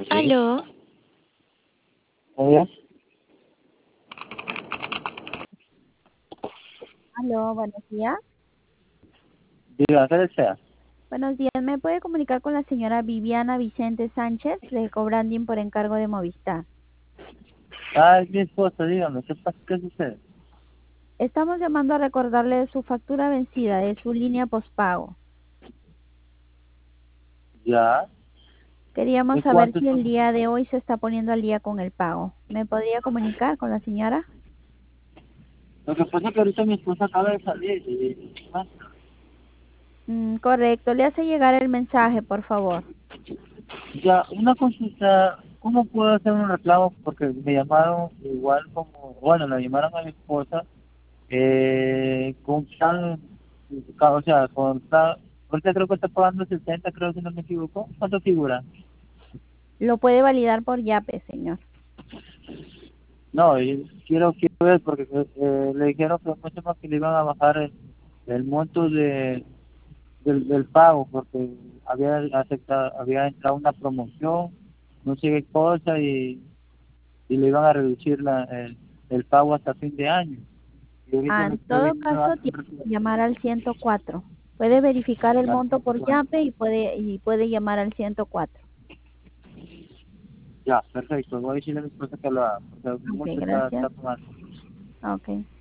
Sí, Aló, muy Aló, buenos días. diga, ¿qué desea? Buenos días, ¿me puede comunicar con la señora Viviana Vicente Sánchez de Cobranding por encargo de Movistar? Ah, es mi esposa, dígame, ¿qué pasa? ¿Qué sucede? Estamos llamando a recordarle su factura vencida de su línea postpago. Ya, Queríamos ¿de saber cuánto es? si el día de hoy se está poniendo al día con el pago. ¿Me podría comunicar con la señora? Lo que pasa es que ahorita mi esposa acaba de salir Correcto, le hace llegar el mensaje, por favor. ya, una consulta, ¿cómo puedo hacer un reclamo? Porque me llamaron igual como, bueno, me llamaron a mi esposa, con plan, o sea, con plan, ahorita creo que está pagando 70, creo si no me equivoco, ¿cuánto figura? Lo puede validar por Yape, señor. No, y quiero ver porque le dijeron que mucho más que le iban a bajar el monto del pago porque había entrado una promoción, no sé qué cosa y le iban a reducir el pago hasta fin de año. Y ahorita En yo vi todo que me van caso, a tiene que llamar al 104. Puede verificar el dar monto por 104. Yape y puede llamar al 104. Ya, perfecto. Voy a decirle a mi esposa que lo haga, porque el Ok, monto está gracias. tomando. Ok.